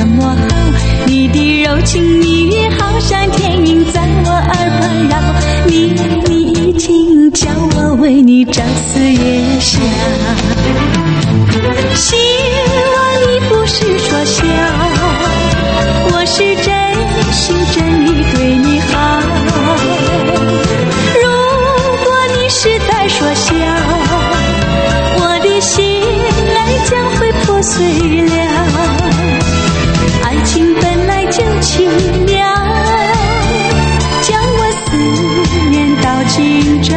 怎么好？你的柔情蜜语好像天云在我耳畔绕，你已经叫我为你朝思夜想。希望你不是说笑，我是真心真意对你好。如果你是在说笑，我的心爱将会破碎了。爱情本来就奇妙，将我思念到今朝。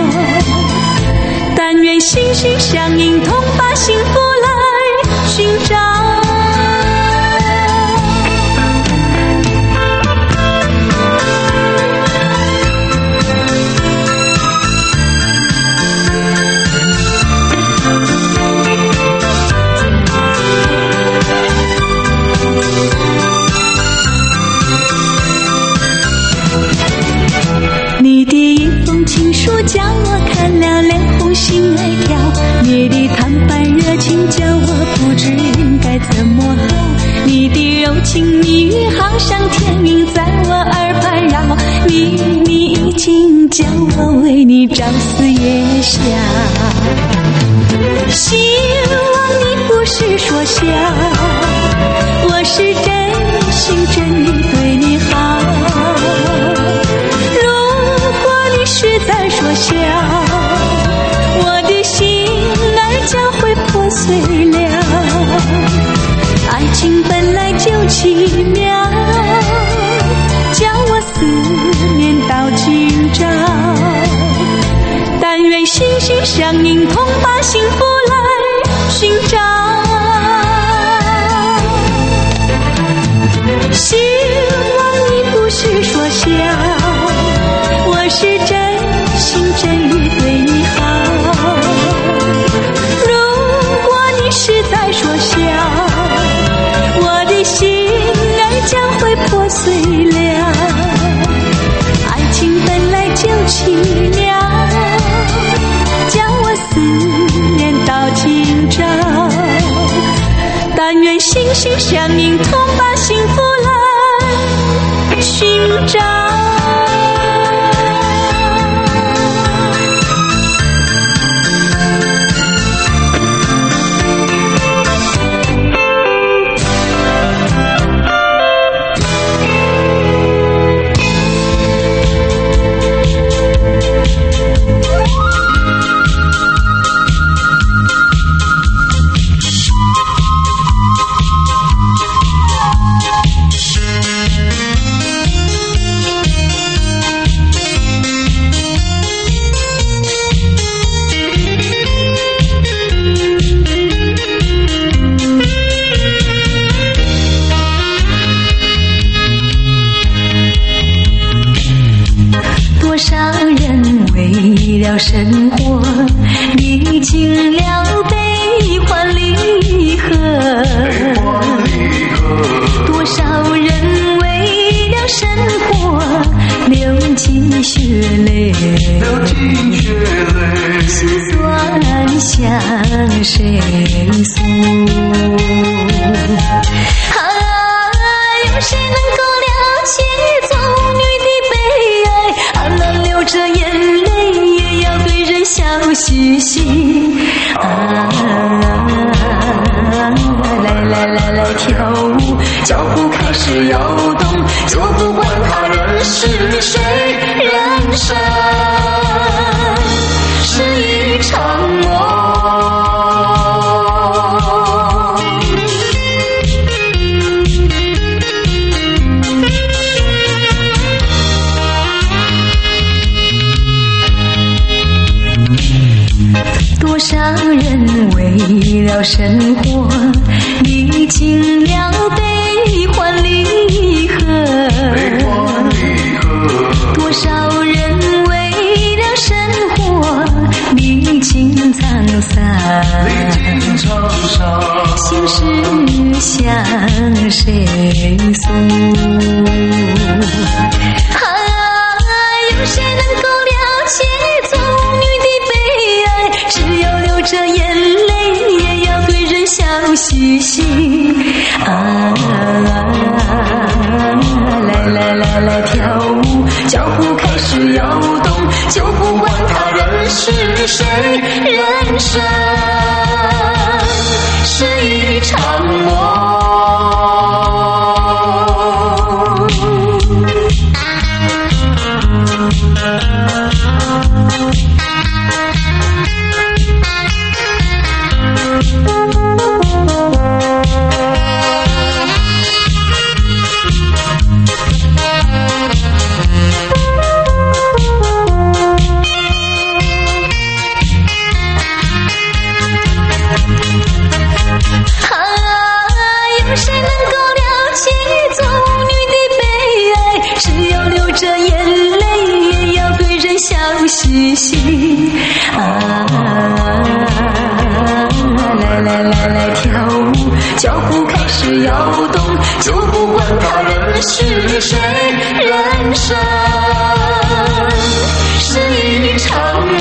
但愿心心相印，同把幸福来寻找。你的一封情书叫我看了脸红心爱跳，你的坦白热情叫我不知应该怎么好。你的柔情蜜语好像天云在我耳畔绕，你已经叫我为你朝思夜想。希望你不是说笑，我是真心真意对你好。是在说笑，我的心爱将会破碎了。爱情本来就奇妙，将我思念到今朝。但愿心心相印，同把幸福来寻找。希望你不是说笑，我是真心真意对你好。如果你是在说笑，我的心爱将会破碎了。爱情本来就奇妙，将我思念到今朝。但愿心心相印，同把幸福来寻找。生活历经了悲欢离合，多少人为了生活流尽血泪，心酸向谁诉？有谁能够了解做女的悲哀？能流着眼泪也要对人笑嘻嘻。来跳舞，脚步开始摇动，就不管他人是谁，人生是一场梦。多少人为了生活历经了悲欢离合，多少人为了生活历经沧桑，心事向谁诉？有谁能够了解做女的悲哀？只有流着眼泪也要对人笑嘻嘻。 谁能够了解做女的悲哀？是要流着眼泪，也要对人笑嘻嘻。来来来来跳舞，脚步开始摇动，就不管他人是谁，人生是一场梦。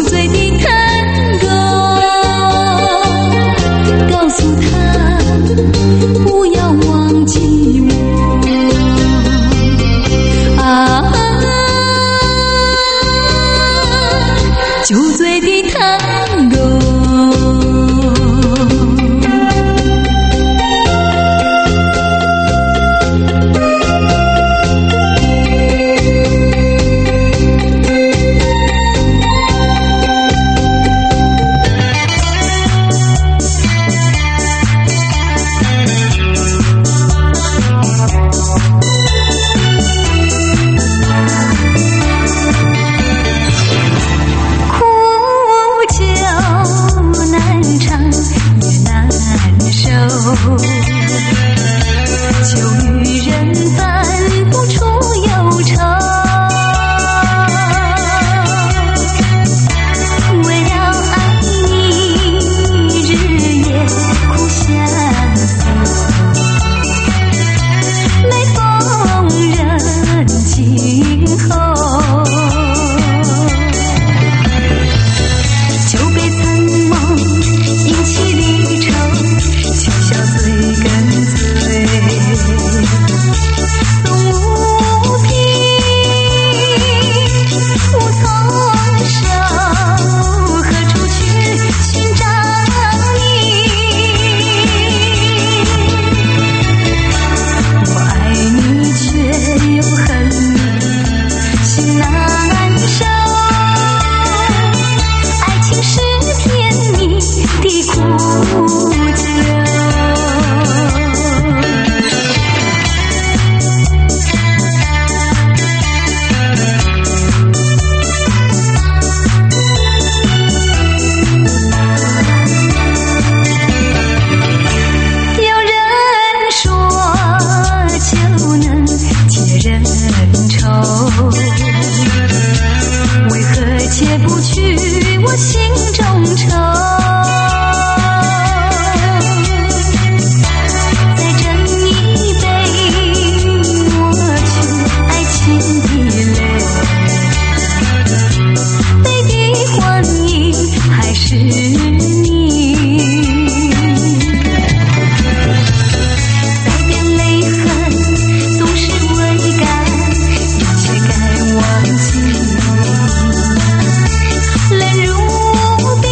醉的探戈，告诉他不要忘记我啊，酒醉的探戈。 冷如冰。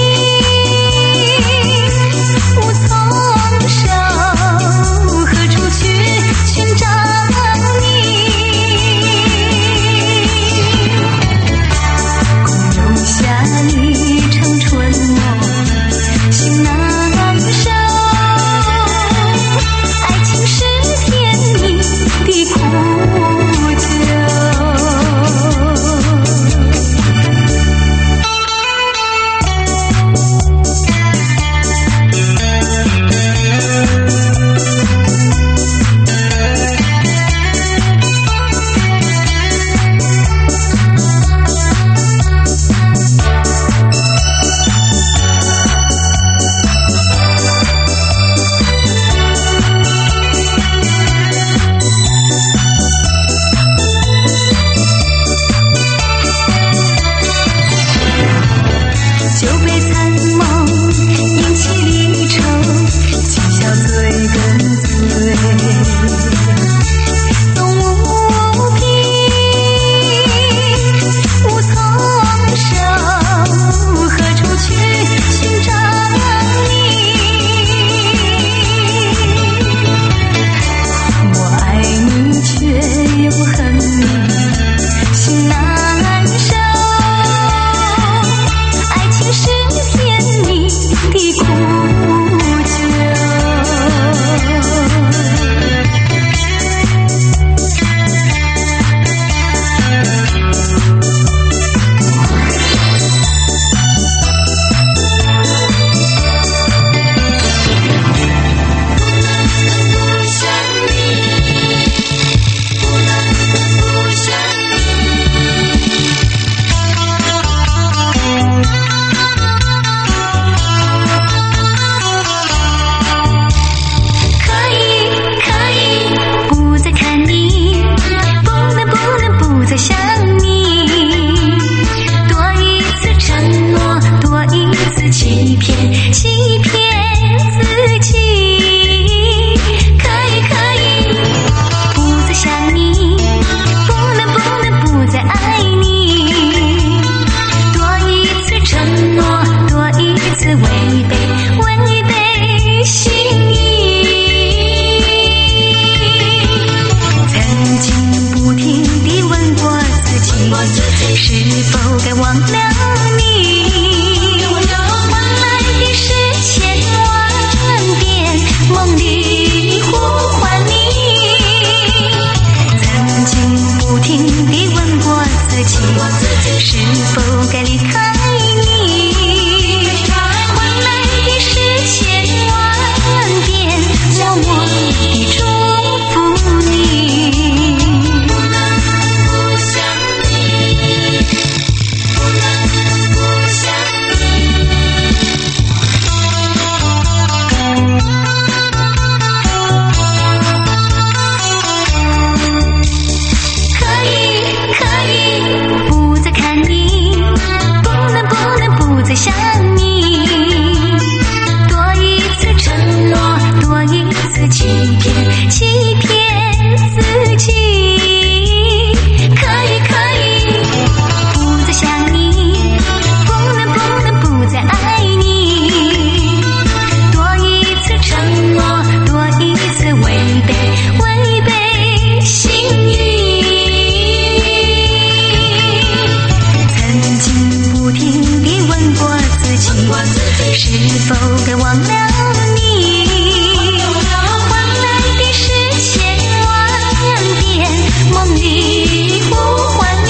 否该忘了你？换来的是千万遍梦里呼唤你。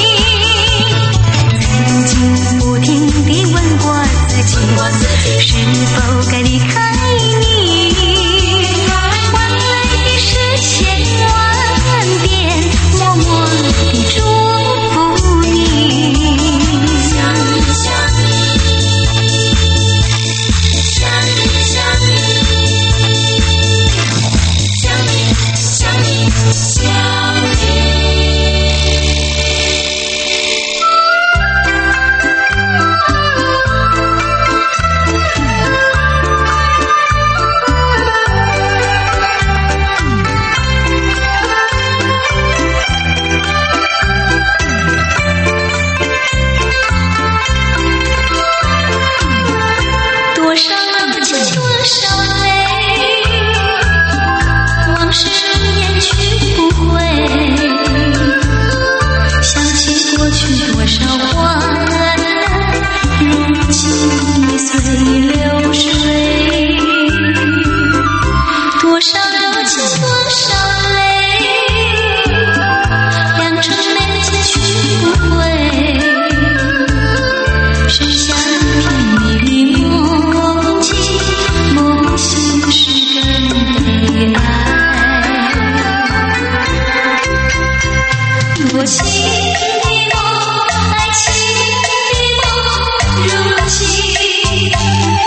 曾经不停地问过自己，是否该离开你？换来的是千万遍默默地祝福你。想你想你想你想你想你想你想你。多少情多少泪，往事掩去不回。想起过去多少欢乐，如今已随流水。多少情多少泪，良辰美景去不回。只想听你的梦境，梦醒时更悲哀。多情的梦，爱情的梦，如今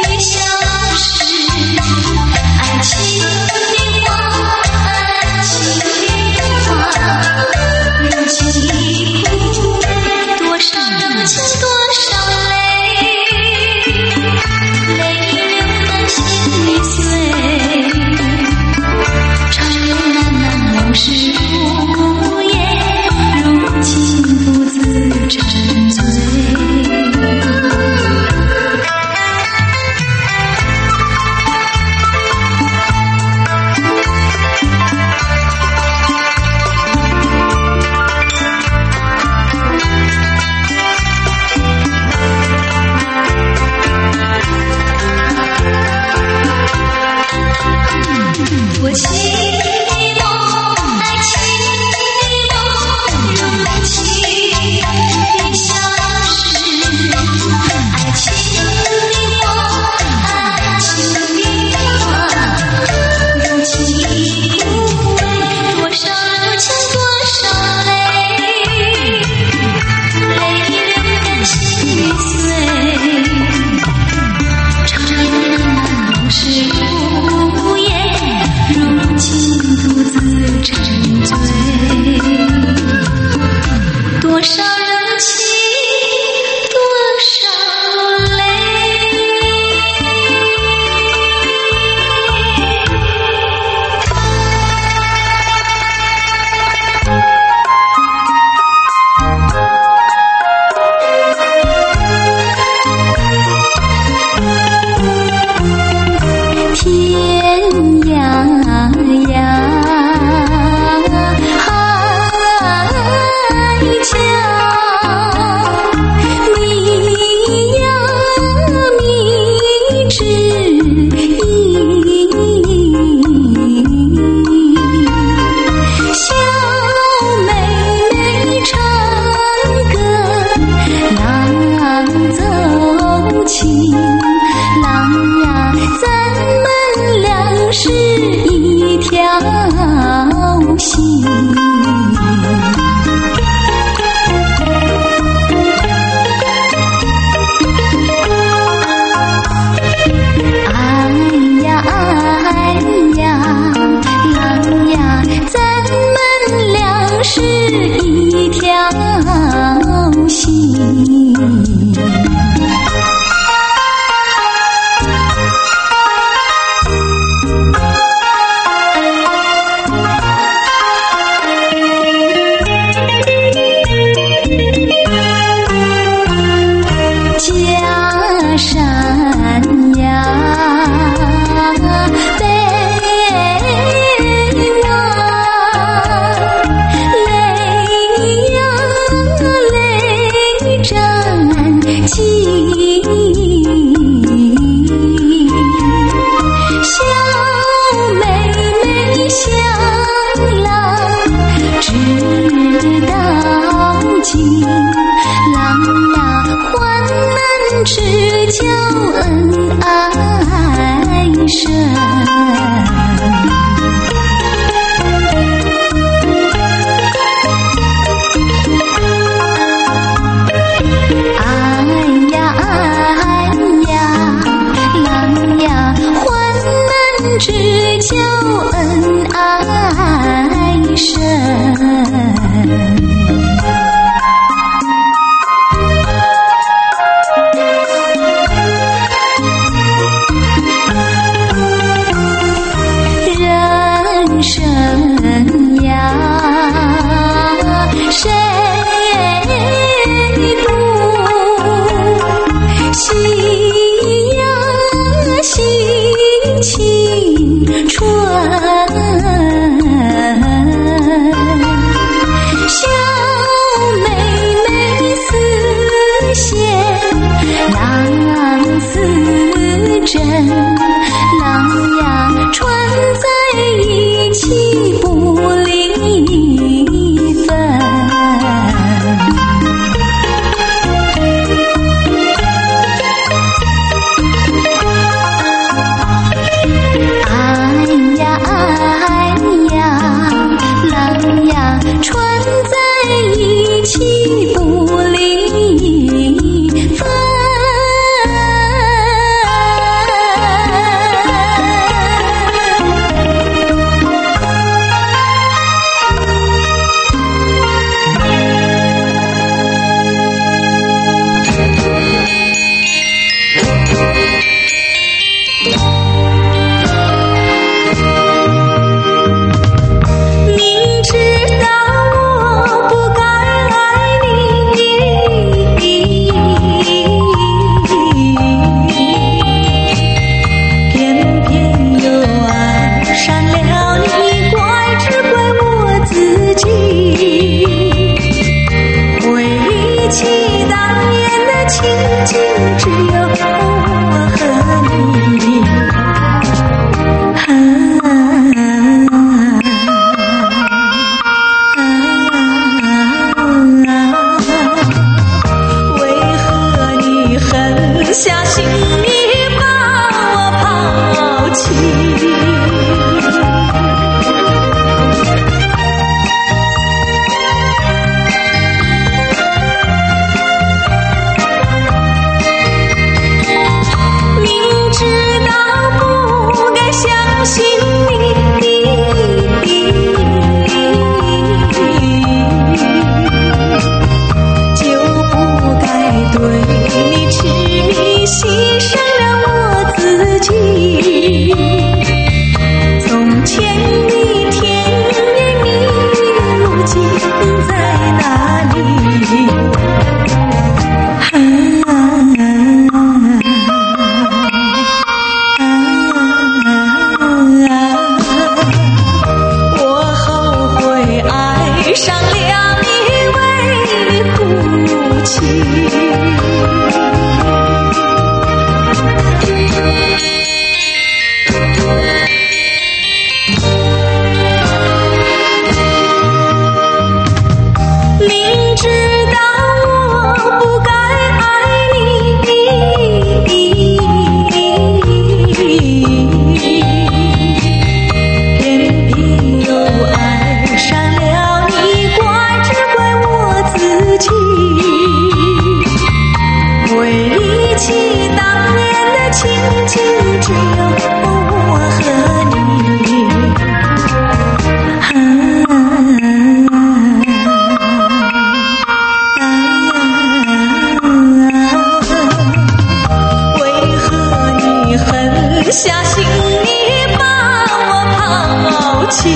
相信你把我抛弃。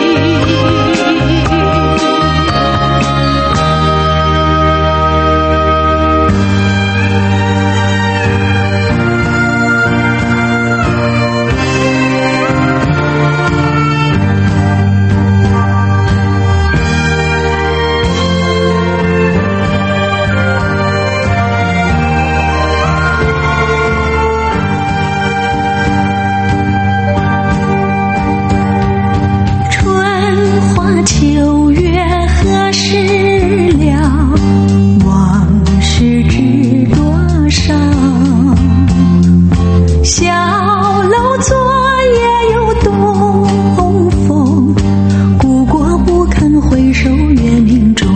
秋月何时了？往事知多少？小楼昨夜有东风，故国不堪回首月明中。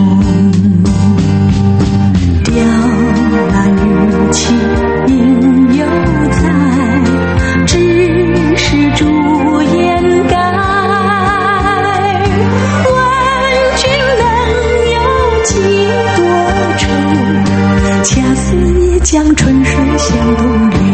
雕栏玉砌应犹在，只是朱颜改。恰似一江春水向东流。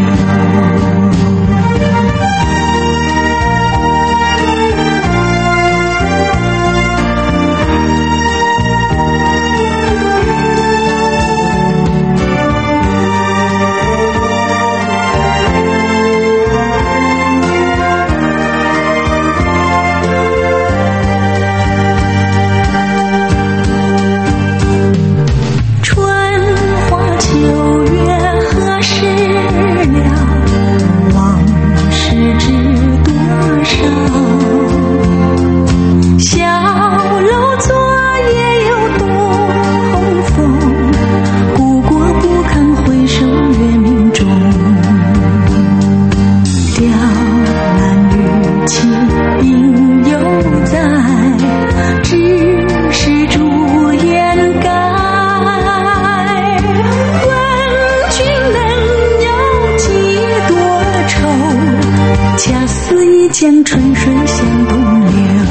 恰似一江春水向东流，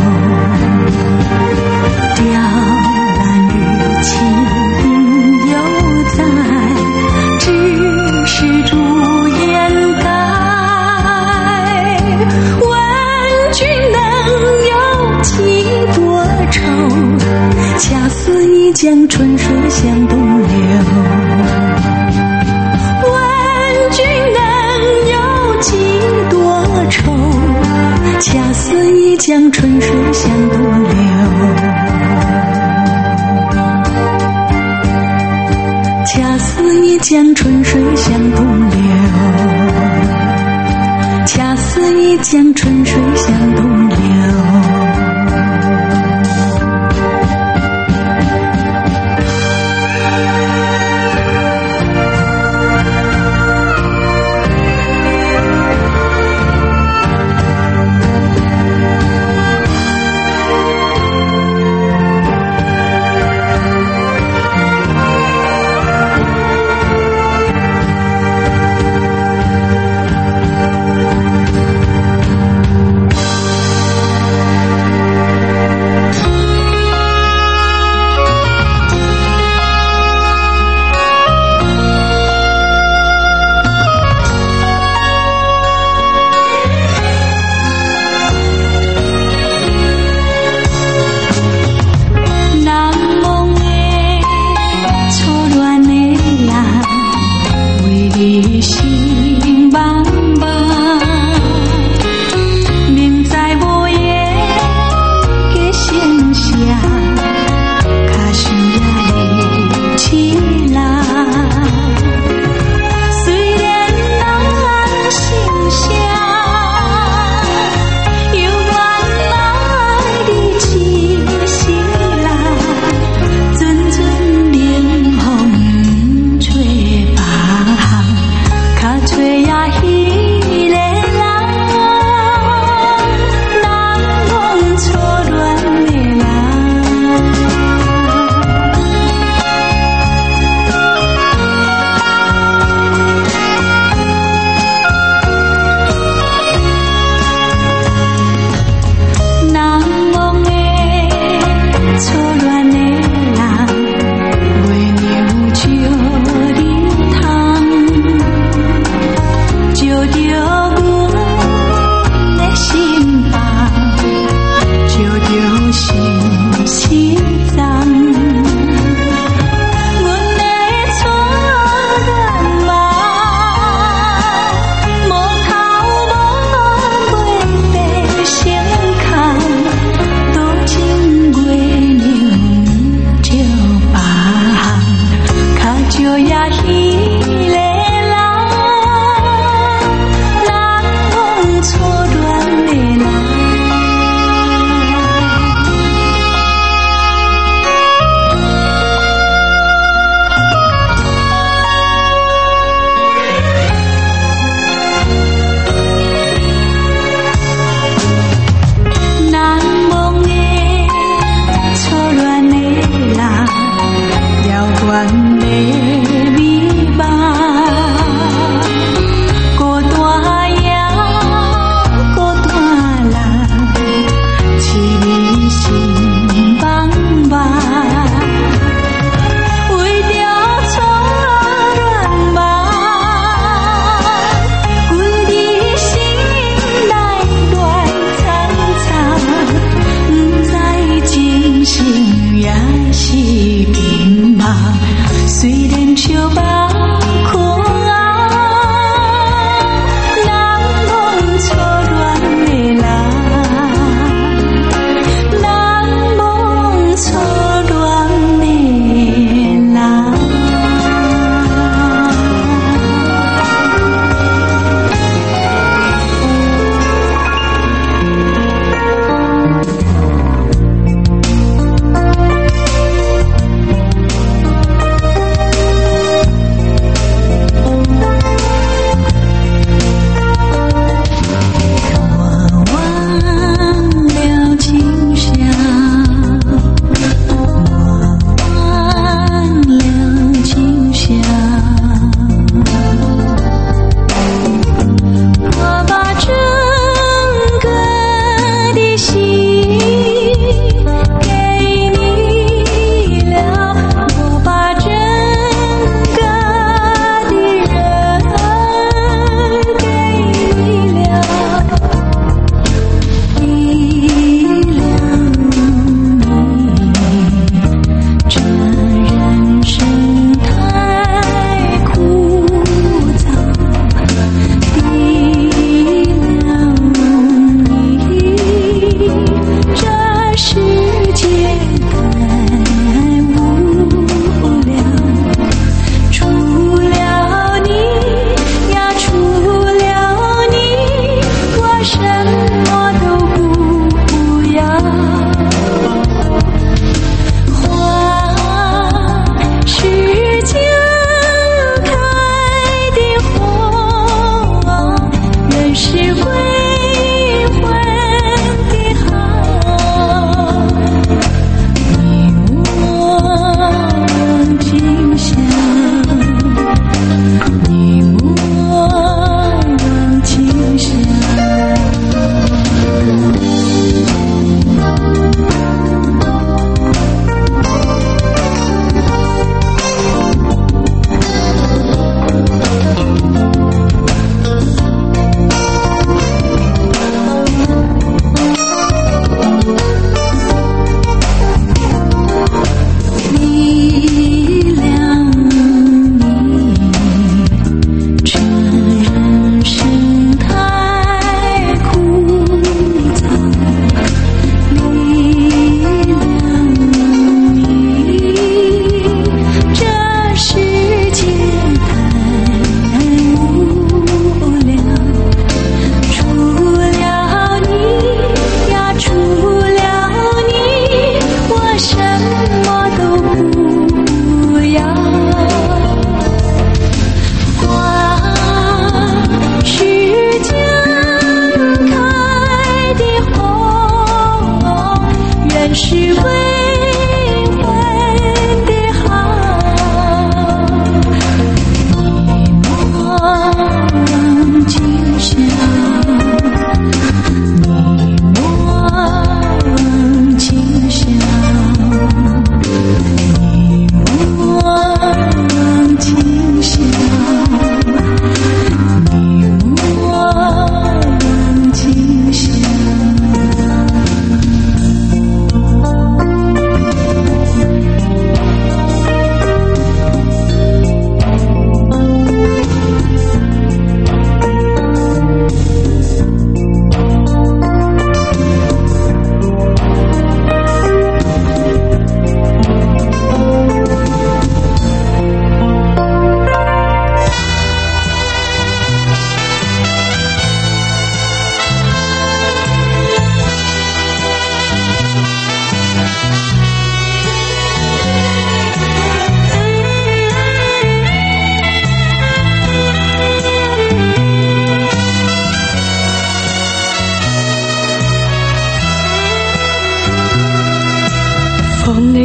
雕栏玉砌应犹在，只是朱颜改。问君能有几多愁？恰似一江春水向东流。恰似一江春水向东流，恰似一江春水向东流，恰似一江春水向东流。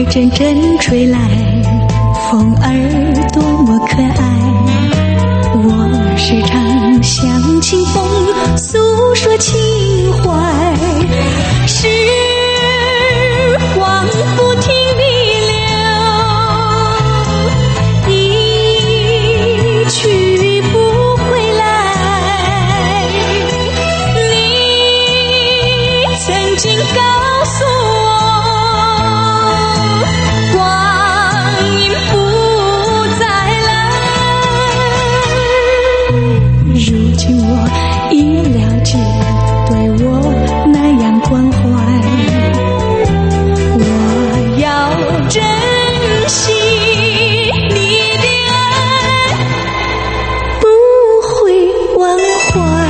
阵阵吹来，风儿多么可爱。我时常向清风诉说情怀，时光不停地流，一去不回来。你曾经告诉我，如今我已了解，对我那样关怀，我要珍惜你的爱，不会忘怀。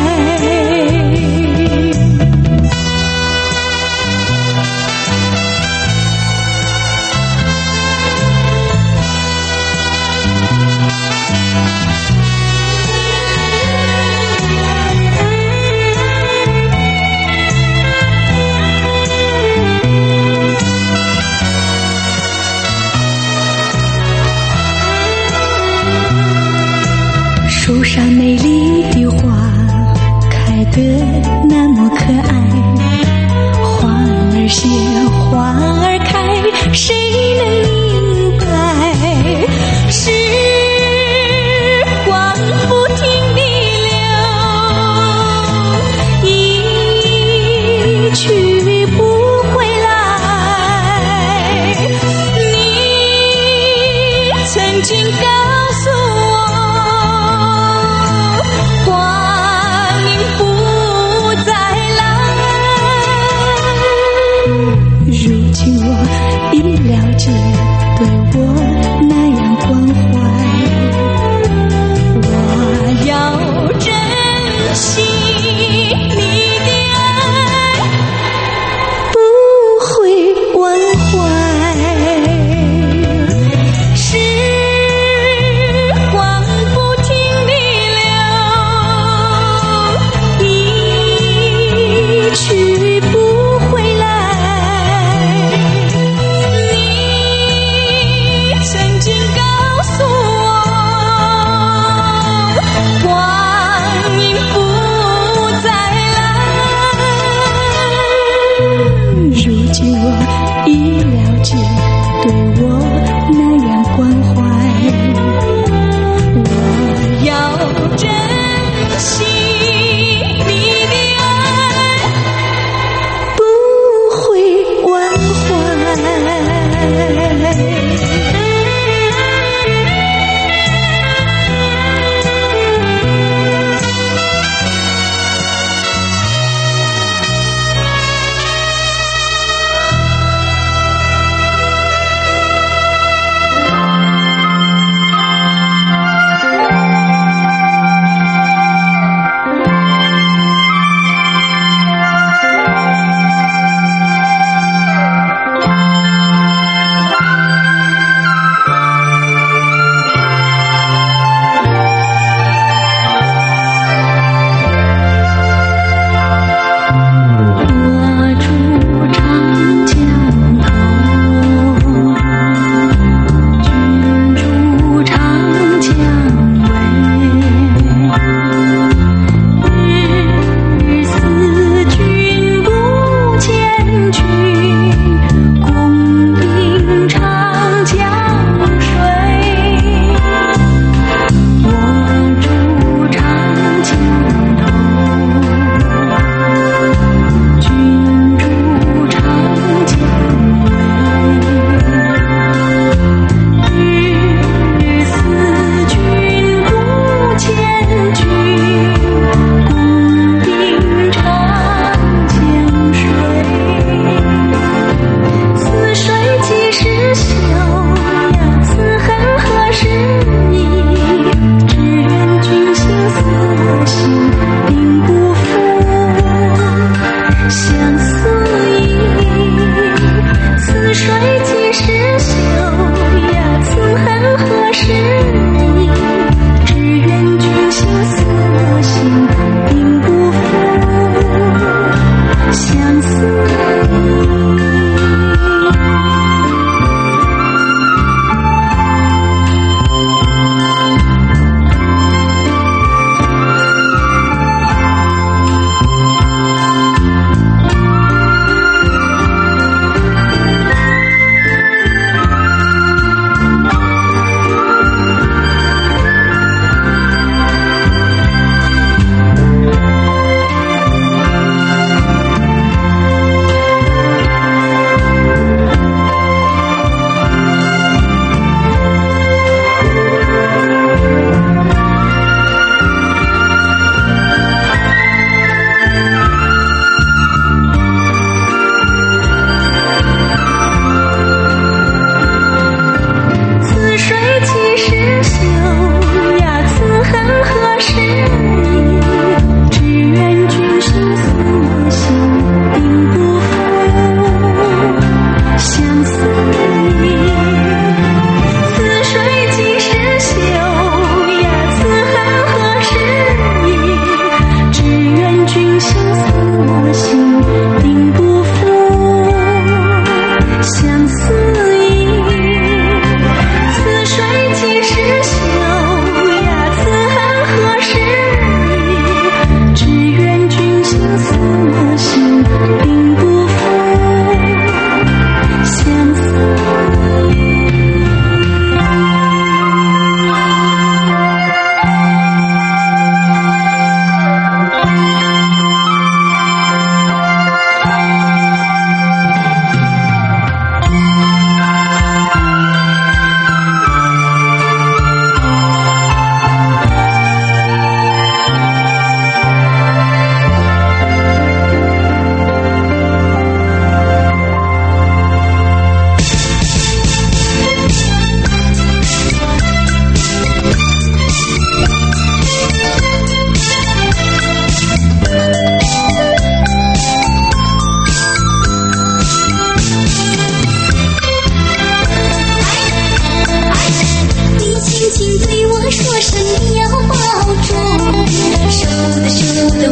树上美丽的花开得那么可爱，花儿谢花儿开，谁能明白？时光不停地流，一去不回来。你曾经告诉我，如今我已了解，对我那样关怀，我要珍惜你的爱，不会忘怀。时光不停地流，一去不回来。曾经告诉我，光阴不再来。如今我已了解，对我那样关怀，我要珍惜你的爱，不会忘怀。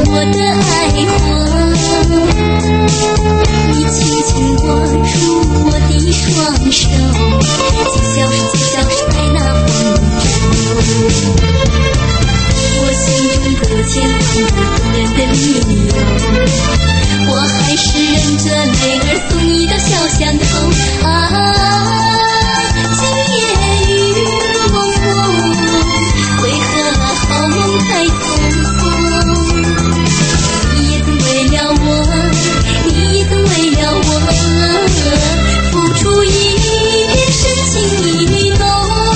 我的爱火，你轻轻握住我的双手，就像是在那风中。我心中多牵挂动人的理由，我还是忍着泪儿送你到小巷口啊。今夜雨蒙蒙，为何好梦太匆匆？你也曾为了我，你也曾为了我，付出一片深情一动。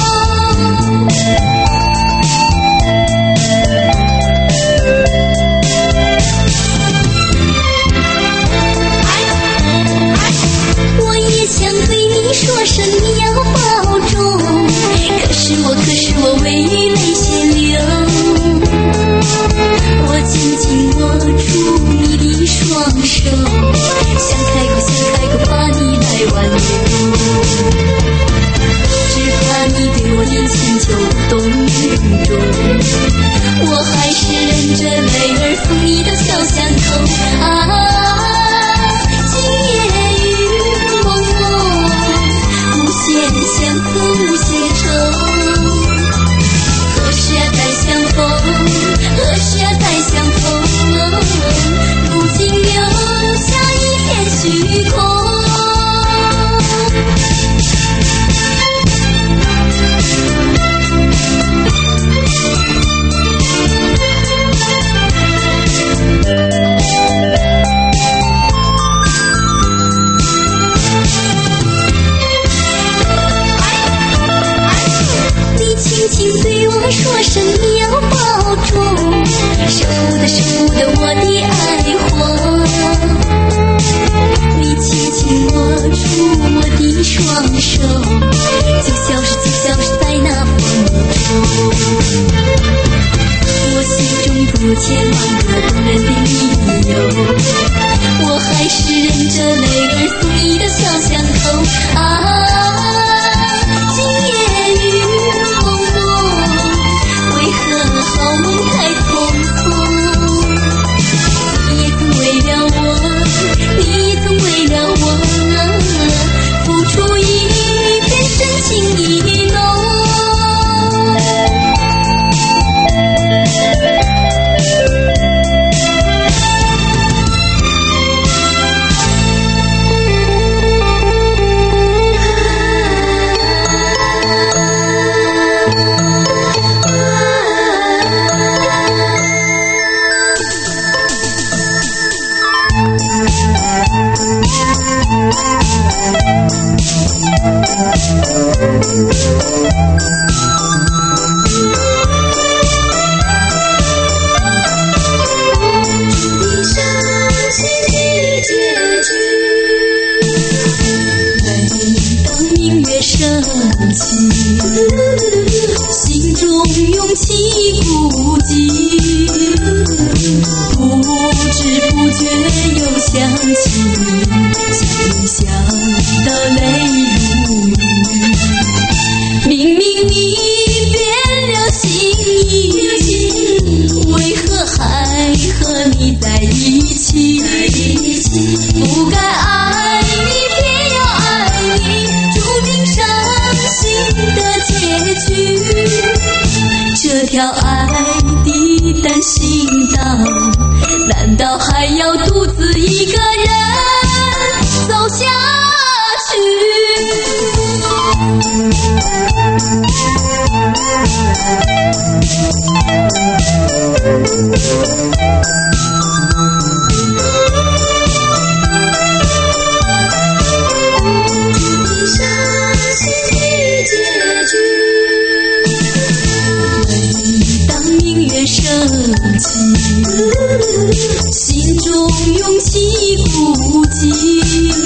我也想对你说声你要保重，可是我为泪先流。我紧紧握住你的双手，想开口把你来挽留，只怕你对我的请求不动于衷，我还是忍着泪儿送你到小巷口啊。今夜雨蒙蒙，无限相思无限愁，何时再相逢，何时再相逢，如今留下一片虚空。你轻轻对我说声你要保重，守护的我的爱火。你轻轻握住我的双手，就像是在那风中。我心中多千万个动人的理由，我还是忍着泪儿送你到小巷口啊。今夜雨蒙蒙，为何好梦太匆匆？你也曾为了我，你也曾为了我，付出一片深情一浓。心中勇气不尽，不知不觉又想起你，想到泪如雨。明明你变了心意，为何还和你在一起？不该爱你，偏要爱你，注定伤心的结局。这条爱的单行道，难道还要独自一个人走下去？心中勇气不尽，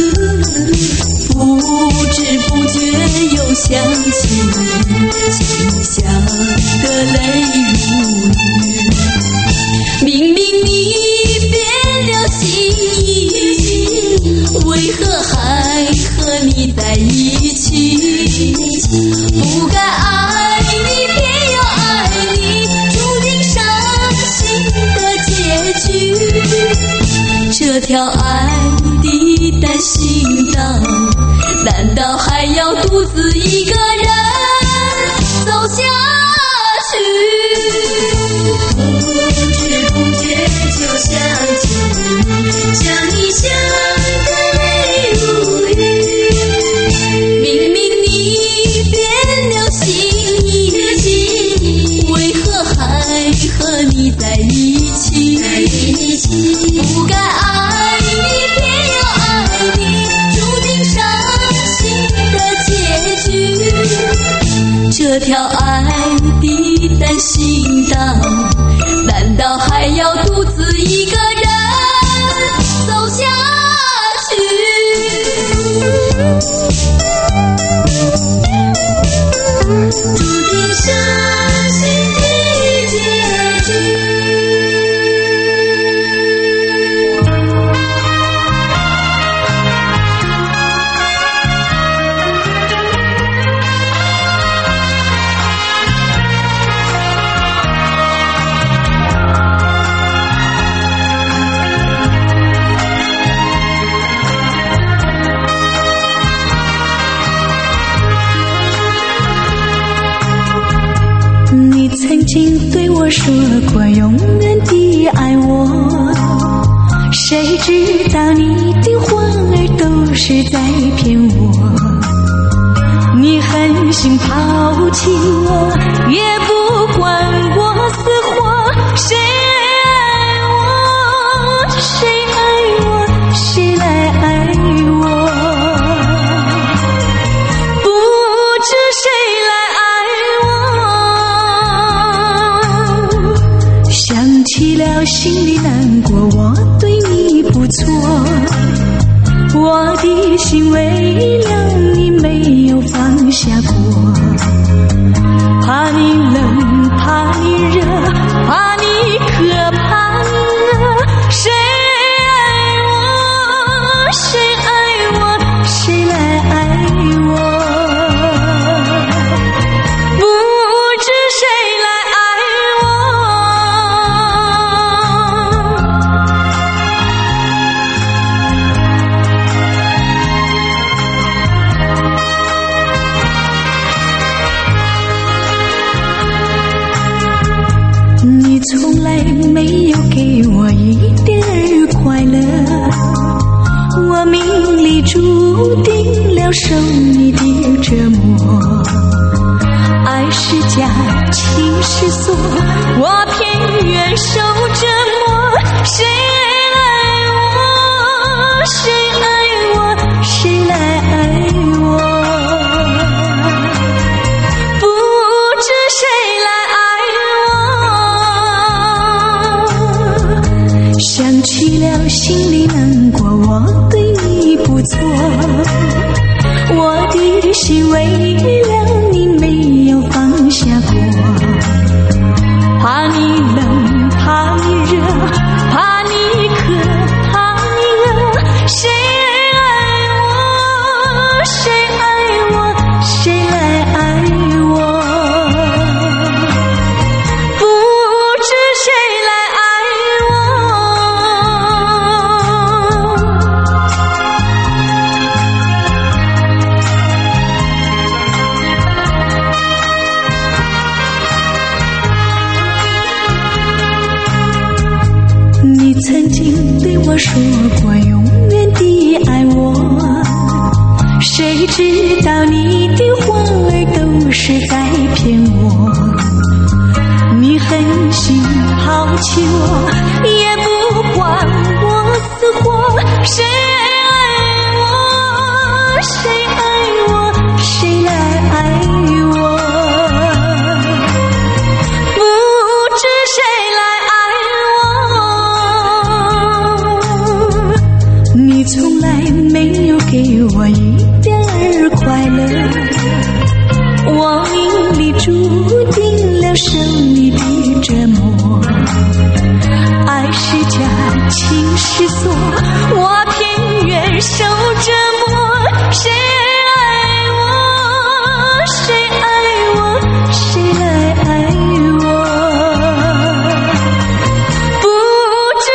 不知不觉又想起你，想得泪如雨。明明你变了心意，为何还和你在一起？不该爱你，偏要爱你，注定伤心的结局。这条爱的单行道，难道还要独自一个人走下去？不知不觉就想起你，想你想得泪如雨。明明你变了心意，为何还和你在一起？不该爱你，偏要爱你，注定伤心的结局。这条爱的单行道，难道还要独自一个人走下去？注定伤心的结局。你曾经对我说过永远的爱我，谁知道你的话儿都是在骗我。你狠心抛弃我，也不管我死活。谁爱我，谁爱我，谁来爱我？不知谁来爱我。想起了心里难过，我对你不错，我的心为了你没有放下过。怕你冷，怕你热，怕你渴，怕你饿。谁爱我，谁爱我，谁来爱我？不知谁来爱我？你从来没有给我一点儿快乐，我命里注定了受你的折磨。爱是假，情是锁，我偏愿受折磨。谁爱我，谁爱我，谁来爱我？不知谁来爱我。想起了心里难过，我对你不错，我的心为了你没有放下过。怕你冷，怕你热，怕你渴，怕你饿。谁爱我，谁爱我，谁来爱我？不知谁来爱我？你曾经对我说过永远的爱我，谁知道你的话儿都是在骗我。你狠心抛弃我，也不管我死活。谁爱我，谁爱我，谁来爱我？不知谁来爱我。你从来没有给我一点儿快乐，我命里注定了受你的折磨。爱是假，情是锁，我偏愿受折磨。谁爱我，谁爱我，谁来爱我？不知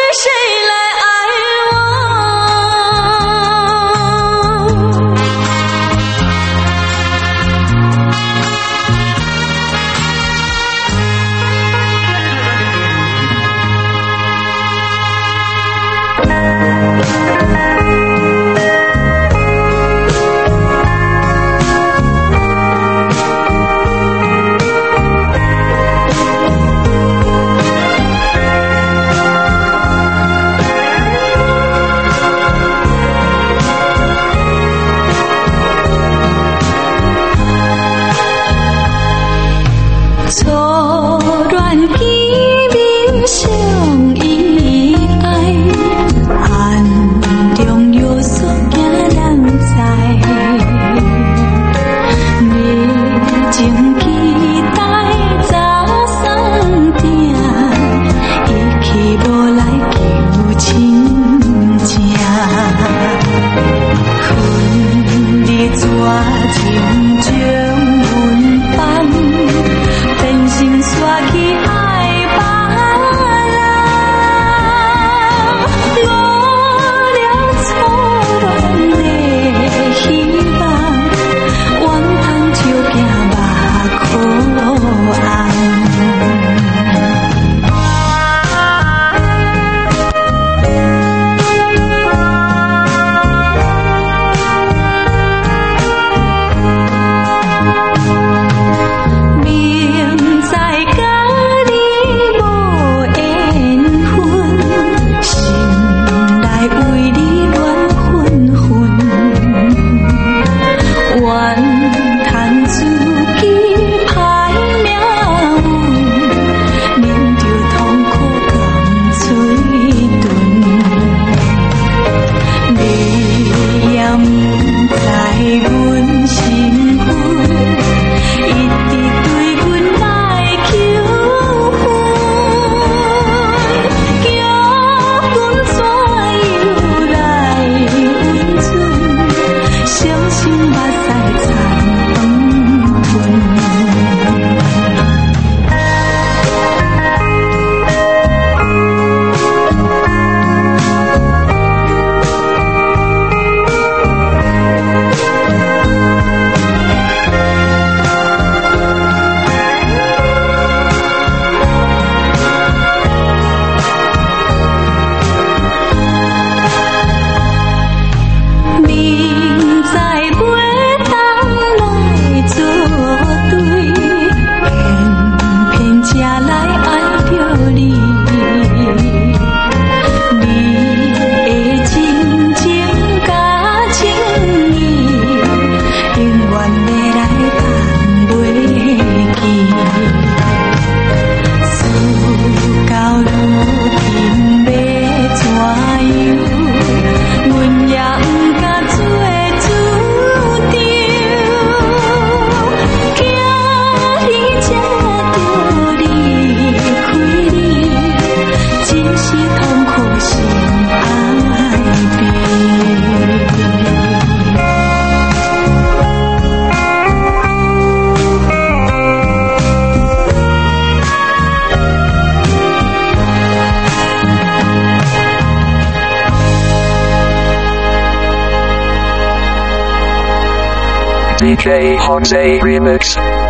DJ Jose Remix.